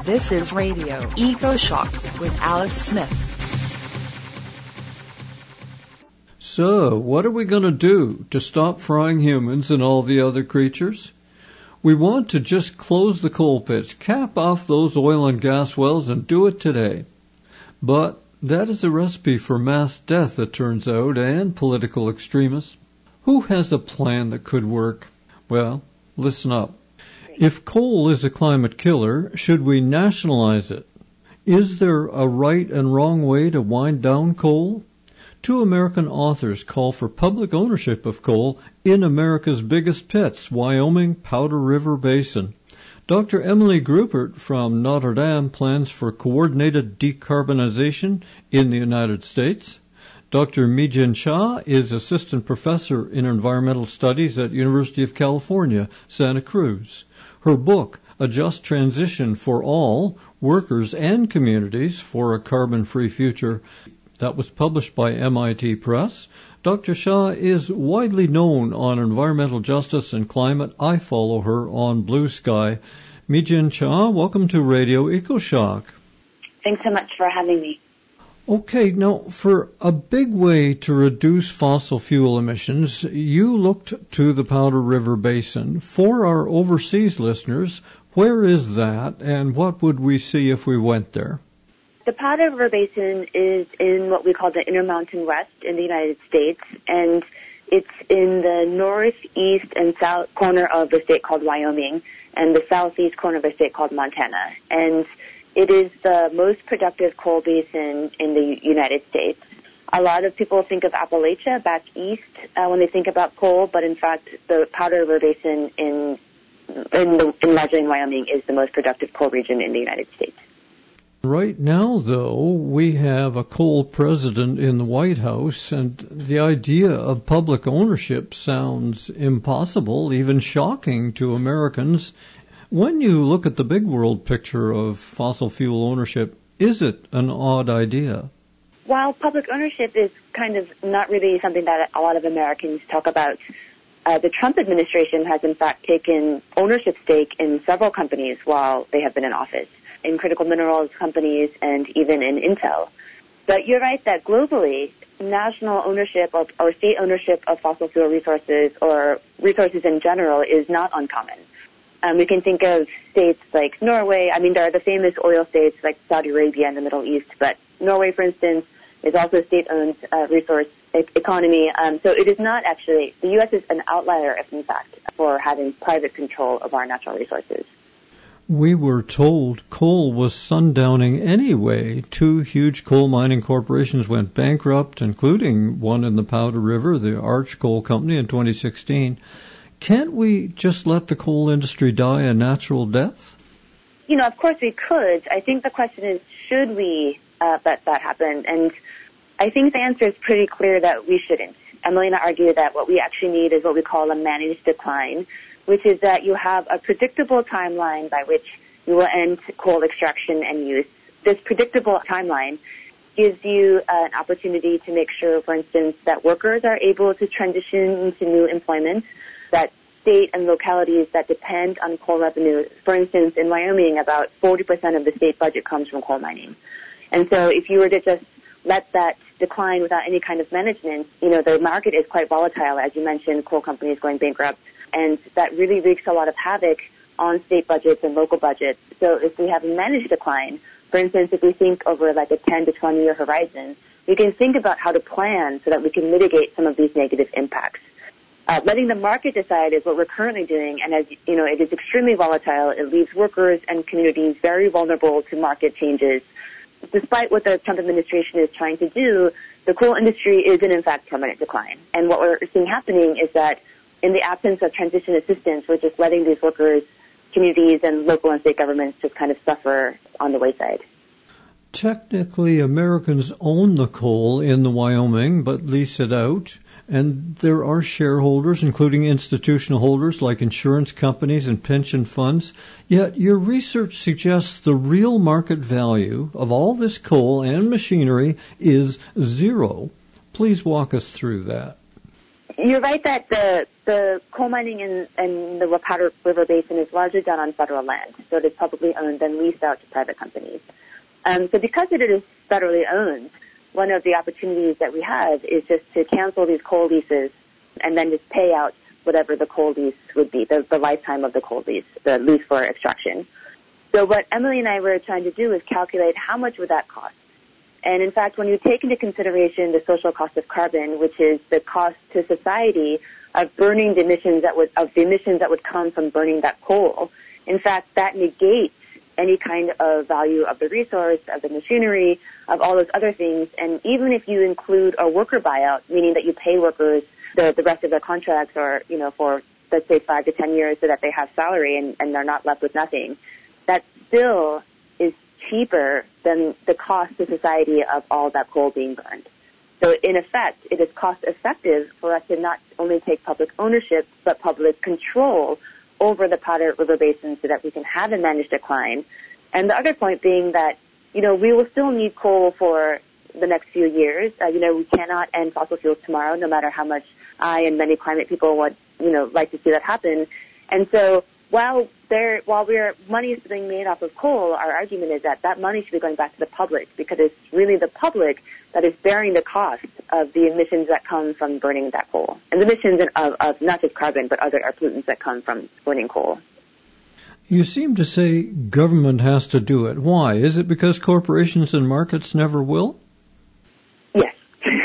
This is Radio Eco-Shock with Alex Smith. So, what are we going to do to stop frying humans and all the other creatures? We want to just close the coal pits, cap off those oil and gas wells, and do it today. But that is a recipe for mass death, it turns out, and political extremists. Who has a plan that could work? Well, listen up. If coal is a climate killer, should we nationalize it? Is there a right and wrong way to wind down coal? Two American authors call for public ownership of coal in America's biggest pits, Wyoming Powder River Basin. Dr. Emily Grubert from Notre Dame plans for coordinated decarbonization in the United States. Dr. Mi-Jin Cha is assistant professor in environmental studies at University of California, Santa Cruz. Her book, A Just Transition for All, Workers and Communities for a Carbon-Free Future, that was published by MIT Press. Dr. Shah is widely known on environmental justice and climate. I follow her on Blue Sky. Mi-Jin Cha, welcome to Radio Eco-Shock. Thanks so much for having me. Okay, now, for a big way to reduce fossil fuel emissions, you looked to the Powder River Basin. For our overseas listeners, where is that, and what would we see if we went there? The Powder River Basin is in what we call the Intermountain West in the United States, and it's in the northeast and south corner of a state called Wyoming and the southeast corner of a state called Montana. And it is the most productive coal basin in the United States. A lot of people think of Appalachia back east when they think about coal, but in fact, the Powder River Basin largely in Wyoming is the most productive coal region in the United States. Right now, though, we have a coal president in the White House, and the idea of public ownership sounds impossible, even shocking to Americans. When you look at the big world picture of fossil fuel ownership, is it an odd idea? While public ownership is kind of not really something that a lot of Americans talk about, the Trump administration has in fact taken ownership stake in several companies while they have been in office, in critical minerals companies and even in Intel. But you're right that globally, national ownership or state ownership of fossil fuel resources or resources in general is not uncommon. We can think of states like Norway. I mean, there are the famous oil states like Saudi Arabia and the Middle East, but Norway, for instance, is also a state-owned resource economy. So it is not actually, the U.S. is an outlier, if in fact, for having private control of our natural resources. We were told coal was sundowning anyway. Two huge coal mining corporations went bankrupt, including one in the Powder River, the Arch Coal Company, in 2016. Can't we just let the coal industry die a natural death? You know, of course we could. I think the question is, should we let that happen? And I think the answer is pretty clear that we shouldn't. Emily and I argue that what we actually need is what we call a managed decline, which is that you have a predictable timeline by which you will end coal extraction and use. This predictable timeline gives you an opportunity to make sure, for instance, that workers are able to transition into new employment, that state and localities that depend on coal revenue, for instance, in Wyoming, about 40% of the state budget comes from coal mining. And so if you were to just let that decline without any kind of management, you know, the market is quite volatile, as you mentioned, coal companies going bankrupt, and that really wreaks a lot of havoc on state budgets and local budgets. So if we have a managed decline, for instance, if we think over like a 10 to 20 year horizon, we can think about how to plan so that we can mitigate some of these negative impacts. Letting the market decide is what we're currently doing, and as you know, it is extremely volatile. It leaves workers and communities very vulnerable to market changes. Despite what the Trump administration is trying to do, the coal industry is in fact permanent decline. And what we're seeing happening is that in the absence of transition assistance, we're just letting these workers, communities, and local and state governments just kind of suffer on the wayside. Technically, Americans own the coal in the Wyoming, but lease it out. And there are shareholders, including institutional holders like insurance companies and pension funds. Yet your research suggests the real market value of all this coal and machinery is zero. Please walk us through that. You're right that the the coal mining in the Powder River Basin is largely done on federal land, so it is publicly owned and leased out to private companies. So because it is federally owned, one of the opportunities that we have is just to cancel these coal leases and then just pay out whatever the coal lease would be, the lifetime of the coal lease, the lease for extraction. So what Emily and I were trying to do is calculate how much would that cost. And in fact, when you take into consideration the social cost of carbon, which is the cost to society of burning the emissions that would come from burning that coal, in fact, that negates any kind of value of the resource, of the machinery, of all those other things. And even if you include a worker buyout, meaning that you pay workers the rest of their contracts or, for, let's say, 5 to 10 years so that they have salary and they're not left with nothing, that still is cheaper than the cost to society of all that coal being burned. So in effect, it is cost effective for us to not only take public ownership, but public control over the Powder River Basin so that we can have a managed decline. And the other point being that, we will still need coal for the next few years. We cannot end fossil fuels tomorrow, no matter how much I and many climate people would, like to see that happen. And so while money is being made off of coal, our argument is that money should be going back to the public because it's really the public that is bearing the cost of the emissions that come from burning that coal. And the emissions of not just carbon, but other air pollutants that come from burning coal. You seem to say government has to do it. Why? Is it because corporations and markets never will? Yes.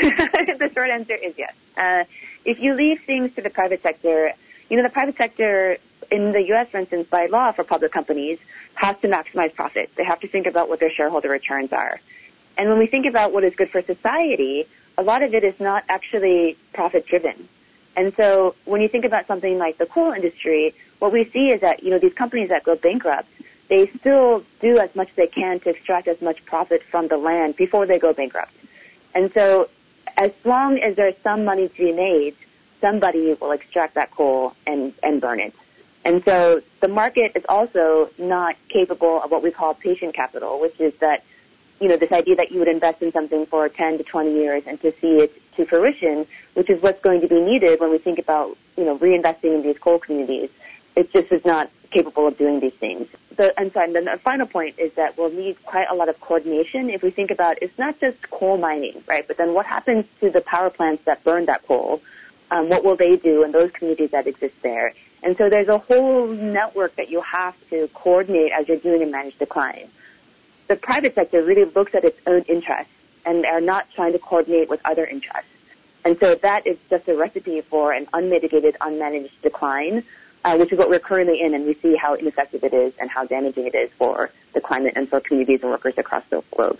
The short answer is yes. If you leave things to the private sector, the private sector in the U.S., for instance, by law for public companies, has to maximize profit. They have to think about what their shareholder returns are. And when we think about what is good for society, a lot of it is not actually profit-driven. And so when you think about something like the coal industry, what we see is that, these companies that go bankrupt, they still do as much as they can to extract as much profit from the land before they go bankrupt. And so as long as there's some money to be made, somebody will extract that coal and burn it. And so the market is also not capable of what we call patient capital, which is that, this idea that you would invest in something for 10 to 20 years and to see it to fruition, which is what's going to be needed when we think about, reinvesting in these coal communities. It just is not capable of doing these things. And then the final point is that we'll need quite a lot of coordination if we think about it's not just coal mining, right? But then what happens to the power plants that burn that coal? What will they do in those communities that exist there? And so there's a whole network that you have to coordinate as you're doing a managed decline. The private sector really looks at its own interests and are not trying to coordinate with other interests. And so that is just a recipe for an unmitigated, unmanaged decline, which is what we're currently in, and we see how ineffective it is and how damaging it is for the climate and for communities and workers across the globe.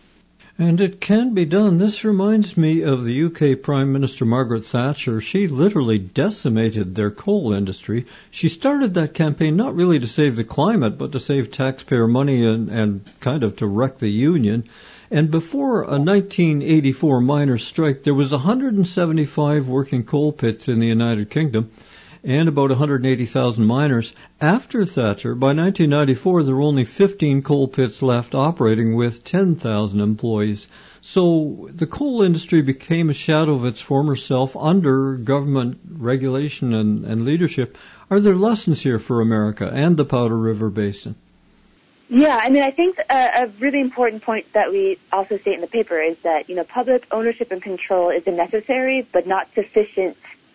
And it can be done. This reminds me of the UK Prime Minister Margaret Thatcher. She literally decimated their coal industry. She started that campaign not really to save the climate, but to save taxpayer money and kind of to wreck the union. And before a 1984 miners' strike, there was 175 working coal pits in the United Kingdom and about 180,000 miners. After Thatcher, by 1994, there were only 15 coal pits left operating with 10,000 employees. So the coal industry became a shadow of its former self under government regulation and leadership. Are there lessons here for America and the Powder River Basin? Yeah, I think a really important point that we also state in the paper is that, public ownership and control is a necessary but not sufficient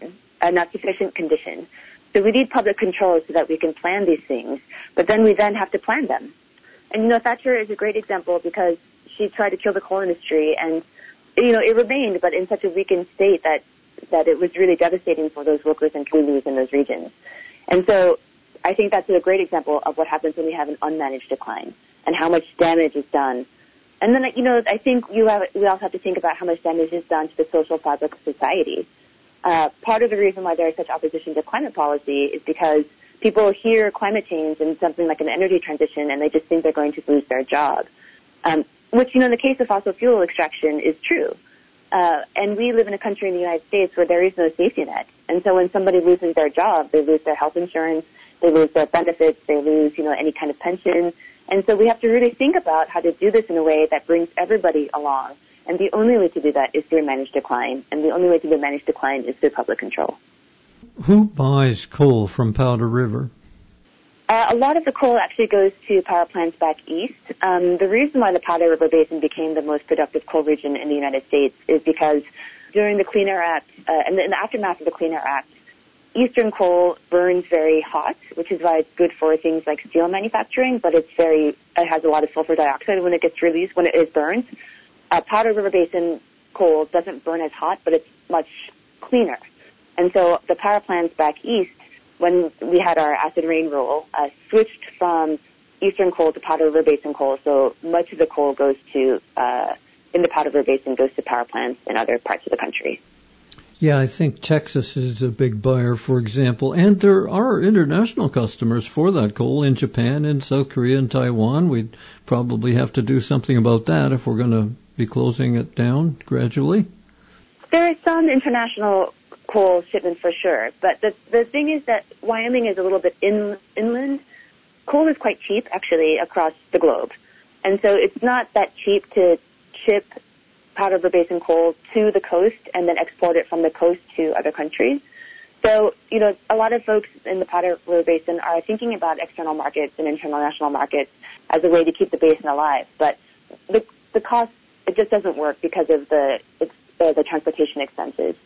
condition. So we need public control so that we can plan these things, but then we have to plan them. And, Thatcher is a great example because she tried to kill the coal industry and, it remained, but in such a weakened state that it was really devastating for those workers and communities in those regions. And so I think that's a great example of what happens when we have an unmanaged decline and how much damage is done. And then, I think we also have to think about how much damage is done to the social fabric of society. Part of the reason why there is such opposition to climate policy is because people hear climate change and something like an energy transition and they just think they're going to lose their job, which, in the case of fossil fuel extraction is true. And we live in a country in the United States where there is no safety net. And so when somebody loses their job, they lose their health insurance, they lose their benefits, they lose, any kind of pension. And so we have to really think about how to do this in a way that brings everybody along. And the only way to do that is through a managed decline. And the only way to do a managed decline is through public control. Who buys coal from Powder River? A lot of the coal actually goes to power plants back east. The reason why the Powder River Basin became the most productive coal region in the United States is because during the Clean Air Act, and in the aftermath of the Clean Air Act, eastern coal burns very hot, which is why it's good for things like steel manufacturing, but it has a lot of sulfur dioxide when it gets released, when it is burned. Powder River Basin coal doesn't burn as hot, but it's much cleaner. And so the power plants back east, when we had our acid rain rule, switched from eastern coal to Powder River Basin coal. So much of the coal goes to, in the Powder River Basin, goes to power plants in other parts of the country. Yeah, I think Texas is a big buyer, for example, and there are international customers for that coal in Japan, in South Korea, and Taiwan. We'd probably have to do something about that if we're going to be closing it down gradually. There is some international coal shipments for sure, but the thing is that Wyoming is a little bit inland. Coal is quite cheap, actually, across the globe. And so it's not that cheap to ship Powder River Basin coal to the coast and then export it from the coast to other countries. So, a lot of folks in the Powder River Basin are thinking about external markets and international markets as a way to keep the basin alive. But the cost, it just doesn't work because of the transportation expenses.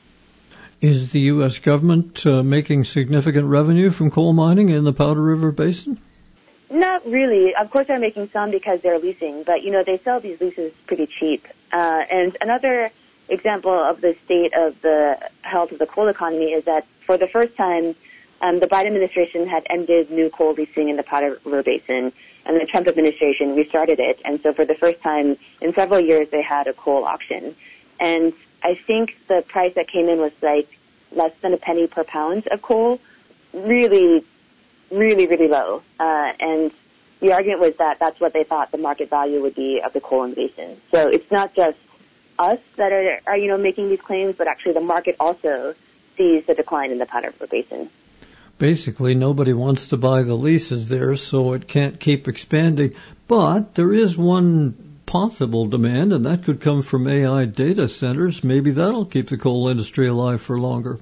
Is the U.S. government making significant revenue from coal mining in the Powder River Basin? Not really. Of course they're making some because they're leasing, but, they sell these leases pretty cheap. And another example of the state of the health of the coal economy is that for the first time, the Biden administration had ended new coal leasing in the Powder River Basin, and the Trump administration restarted it. And so for the first time in several years, they had a coal auction. And I think the price that came in was like less than a penny per pound of coal, really, really, really low. And the argument was that that's what they thought the market value would be of the coal in the basin. So it's not just us that are making these claims, but actually the market also sees the decline in the Powder River Basin. Basically, nobody wants to buy the leases there, so it can't keep expanding. But there is one possible demand, and that could come from AI data centers. Maybe that'll keep the coal industry alive for longer.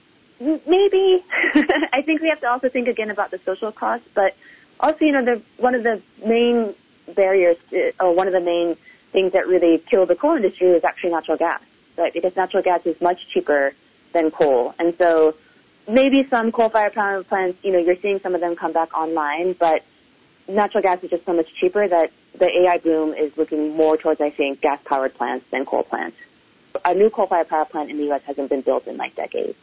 Maybe. I think we have to also think again about the social costs, but also, one of the main barriers, or one of the main things that really killed the coal industry was actually natural gas, right? Because natural gas is much cheaper than coal. And so maybe some coal-fired power plants, you're seeing some of them come back online, but natural gas is just so much cheaper that the AI boom is looking more towards, I think, gas-powered plants than coal plants. A new coal-fired power plant in the U.S. hasn't been built in like decades.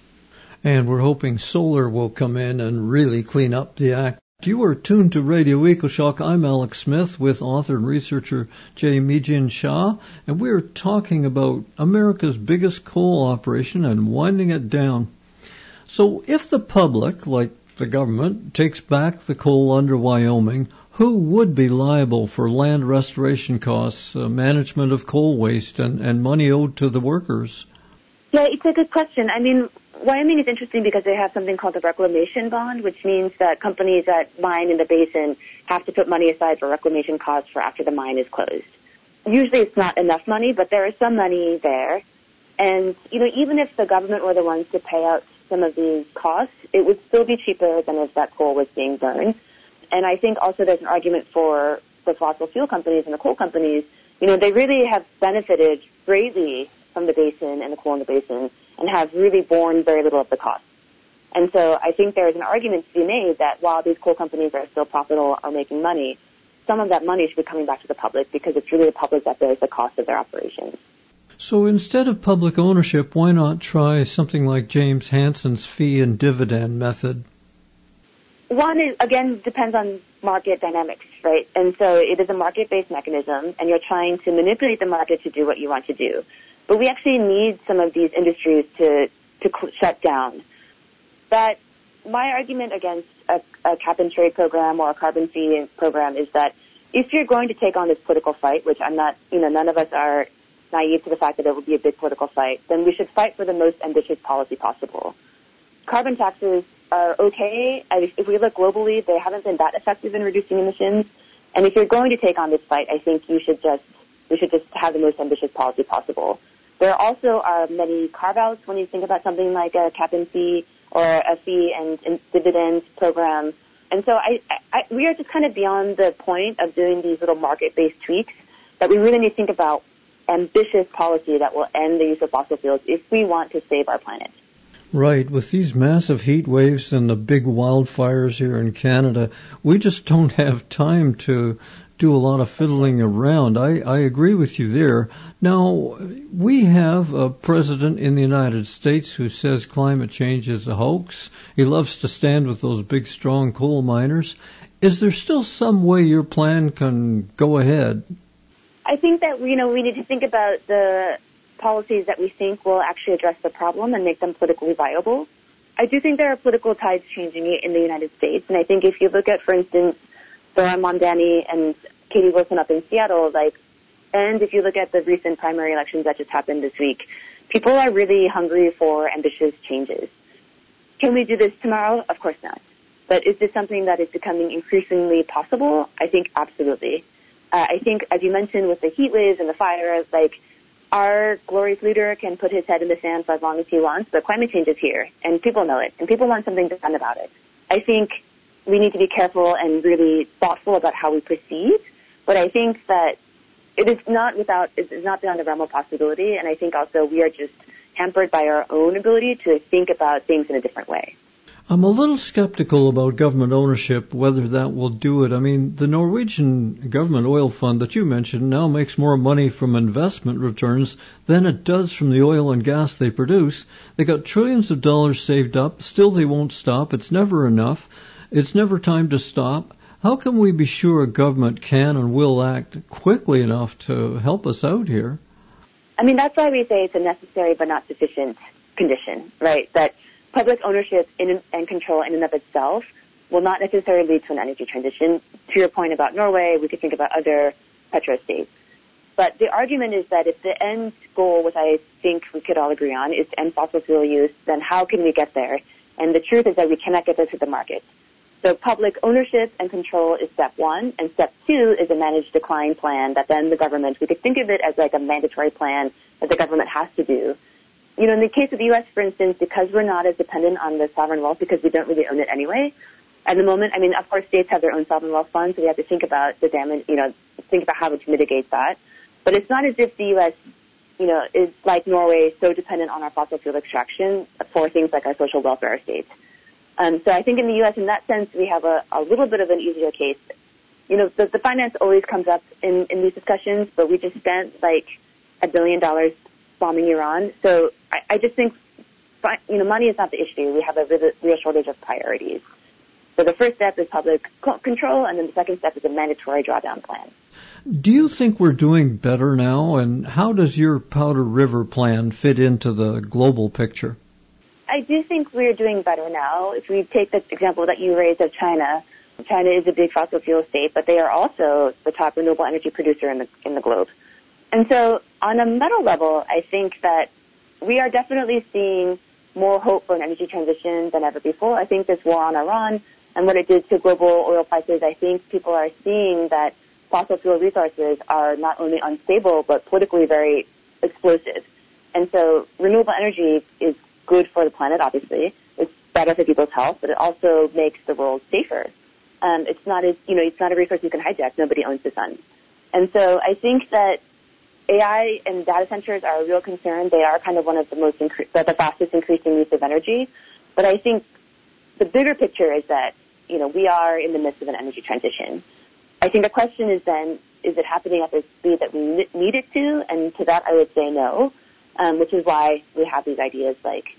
And we're hoping solar will come in and really clean up the act. You are tuned to Radio EcoShock. I'm Alex Smith with author and researcher Jay Meejin Shah, and we're talking about America's biggest coal operation and winding it down. So if the public, like the government, takes back the coal under Wyoming, who would be liable for land restoration costs, management of coal waste, and money owed to the workers? Yeah, it's a good question. I mean, Wyoming is interesting because they have something called the reclamation bond, which means that companies that mine in the basin have to put money aside for reclamation costs for after the mine is closed. Usually it's not enough money, but there is some money there. And, even if the government were the ones to pay out some of these costs, it would still be cheaper than if that coal was being burned. And I think also there's an argument for the fossil fuel companies and the coal companies. They really have benefited greatly from the basin and the coal in the basin and have really borne very little of the cost. And so I think there is an argument to be made that while these coal companies are still profitable, are making money, some of that money should be coming back to the public because it's really the public that bears the cost of their operations. So instead of public ownership, why not try something like James Hansen's fee and dividend method? One is, again, depends on market dynamics, right? And so it is a market-based mechanism, and you're trying to manipulate the market to do what you want to do. But we actually need some of these industries to shut down. But my argument against a cap-and-trade program or a carbon fee program is that if you're going to take on this political fight, which I'm not, none of us are naive to the fact that it will be a big political fight, then we should fight for the most ambitious policy possible. Carbon taxes are okay. If we look globally, they haven't been that effective in reducing emissions. And if you're going to take on this fight, I think we should just have the most ambitious policy possible. There also are many carve-outs when you think about something like a cap and fee. or a fee and dividend program. And so we are just kind of beyond the point of doing these little market-based tweaks, that we really need to think about ambitious policy that will end the use of fossil fuels if we want to save our planet. Right. With these massive heat waves and the big wildfires here in Canada, we just don't have time to do a lot of fiddling around. I agree with you there. Now, we have a president in the United States who says climate change is a hoax. He loves to stand with those big, strong coal miners. Is there still some way your plan can go ahead? I think that, we need to think about the policies that we think will actually address the problem and make them politically viable. I do think there are political tides changing in the United States, and I think if you look at, for instance, Zohran Mamdani and Katie Wilson up in Seattle, and if you look at the recent primary elections that just happened this week, people are really hungry for ambitious changes. Can we do this tomorrow? Of course not. But is this something that is becoming increasingly possible? I think absolutely. I think, as you mentioned, with the heat waves and the fires, our glorious leader can put his head in the sand for as long as he wants, but climate change is here, and people know it, and people want something done about it. I think we need to be careful and really thoughtful about how we proceed, but I think that it is not beyond the realm of possibility, and I think also we are just hampered by our own ability to think about things in a different way. I'm a little skeptical about government ownership, whether that will do it. I mean, the Norwegian government oil fund that you mentioned now makes more money from investment returns than it does from the oil and gas they produce. They got trillions of dollars saved up. Still, they won't stop. It's never enough. It's never time to stop. How can we be sure a government can and will act quickly enough to help us out here? I mean, that's why we say it's a necessary but not sufficient condition, right? That public ownership and control in and of itself will not necessarily lead to an energy transition. To your point about Norway, we could think about other petrostates. But the argument is that if the end goal, which I think we could all agree on, is to end fossil fuel use, then how can we get there? And the truth is that we cannot get there through the market. So public ownership and control is step one, and step two is a managed decline plan that then the government, we could think of it as a mandatory plan that the government has to do. In the case of the U.S., for instance, because we're not as dependent on the sovereign wealth because we don't really own it anyway, at the moment, of course, states have their own sovereign wealth funds, so we have to think about the damage, think about how to mitigate that. But it's not as if the U.S., is like Norway, so dependent on our fossil fuel extraction for things like our social welfare states. So I think in the U.S., in that sense, we have a little bit of an easier case. The finance always comes up in these discussions, but we just spent $1 billion bombing Iran. So I just think, money is not the issue. We have a real shortage of priorities. So the first step is public control, and then the second step is a mandatory drawdown plan. Do you think we're doing better now, and how does your Powder River plan fit into the global picture? I do think we're doing better now. If we take the example that you raised of China, China is a big fossil fuel state, but they are also the top renewable energy producer in the globe. And so on a meta level, I think that we are definitely seeing more hope for an energy transition than ever before. I think this war on Iran and what it did to global oil prices, I think people are seeing that fossil fuel resources are not only unstable, but politically very explosive. And so renewable energy is good for the planet, obviously. It's better for people's health, but it also makes the world safer. It's not a resource you can hijack. Nobody owns the sun. And so I think that AI and data centers are a real concern. They are kind of one of the fastest increasing use of energy. But I think the bigger picture is that, we are in the midst of an energy transition. I think the question is then, is it happening at the speed that we need it to? And to that I would say no, which is why we have these ideas like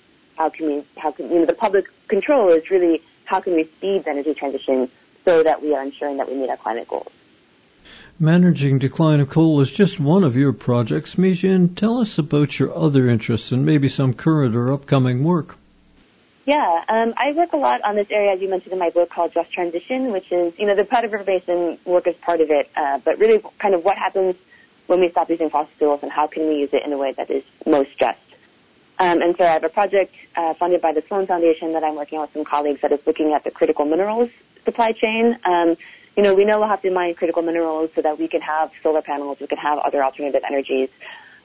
the public control is really how can we speed the energy transition so that we are ensuring that we meet our climate goals. Managing decline of coal is just one of your projects. Mijin, tell us about your other interests and maybe some current or upcoming work. Yeah, I work a lot on this area, as you mentioned in my book, called Just Transition, which is, the Powder River Basin work is part of it, but really kind of what happens when we stop using fossil fuels and how can we use it in a way that is most just. And so I have a project funded by the Sloan Foundation that I'm working on with some colleagues that is looking at the critical minerals supply chain. We know we'll have to mine critical minerals so that we can have solar panels, we can have other alternative energies.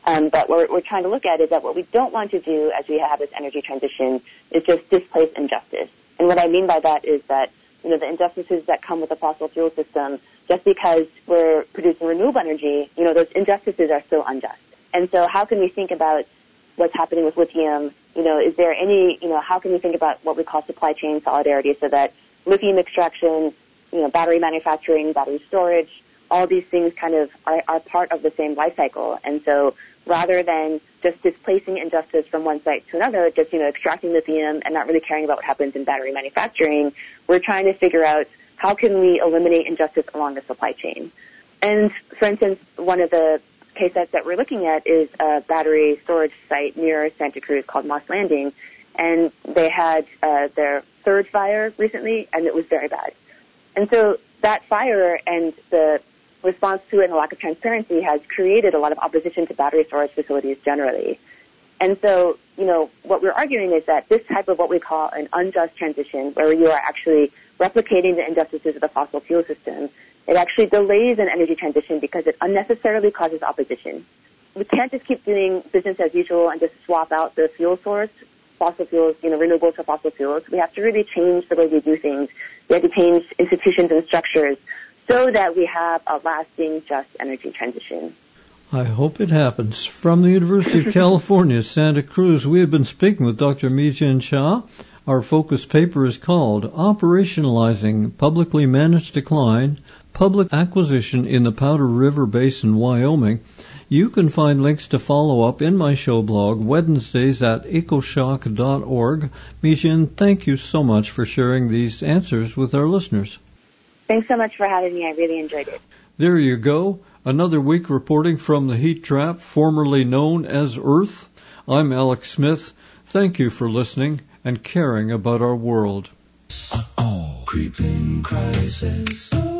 But what we're trying to look at is that what we don't want to do as we have this energy transition is just displace injustice. And what I mean by that is that, the injustices that come with the fossil fuel system, just because we're producing renewable energy, those injustices are still unjust. And so how can we think about what's happening with lithium? Is there any, how can we think about what we call supply chain solidarity so that lithium extraction, battery manufacturing, battery storage, all these things kind of are part of the same life cycle. And so rather than just displacing injustice from one site to another, just, extracting lithium and not really caring about what happens in battery manufacturing, we're trying to figure out how can we eliminate injustice along the supply chain. And for instance, one of the case sites that we're looking at is a battery storage site near Santa Cruz called Moss Landing. And they had their third fire recently, and it was very bad. And so that fire and the response to it and the lack of transparency has created a lot of opposition to battery storage facilities generally. And so, what we're arguing is that this type of what we call an unjust transition, where you are actually replicating the injustices of the fossil fuel system, it actually delays an energy transition because it unnecessarily causes opposition. We can't just keep doing business as usual and just swap out the fuel source, fossil fuels, renewables to fossil fuels. We have to really change the way we do things. We have to change institutions and structures so that we have a lasting, just energy transition. I hope it happens. From the University of California, Santa Cruz, we have been speaking with Dr. Mi-Jin Cha. Our focus paper is called Operationalizing Publicly Managed Decline, Public Acquisition in the Powder River Basin, Wyoming. You can find links to follow up in my show blog Wednesdays at ecoshock.org. Mi-Jin, thank you so much for sharing these answers with our listeners. Thanks so much for having me. I really enjoyed it. There you go. Another week reporting from the heat trap formerly known as Earth. I'm Alex Smith. Thank you for listening and caring about our world. Creeping crisis.